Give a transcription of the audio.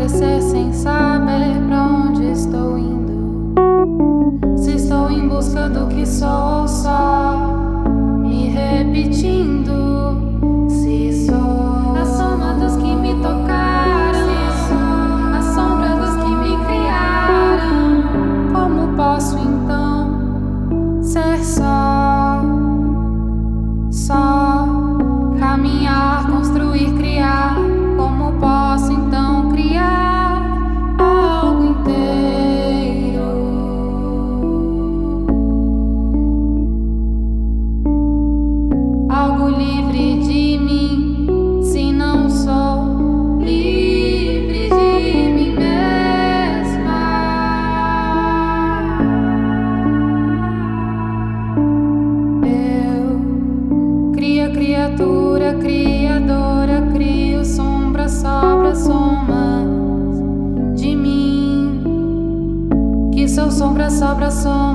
enlouquecer sem saber pra onde estou indo. Se estou em busca do que sou, só me repetindo. Se sou a soma dos que me tocaram, se sou a sombra dos que me criaram, como posso então ser só caminhar, construir, criar? Como posso então criar algo inteiro? Algo livre de mim, se não sou livre de mim mesma. Eu crio criatura, criadora, crio sombra, sobra, somas de mim, que sou sombra, sobra, sombra.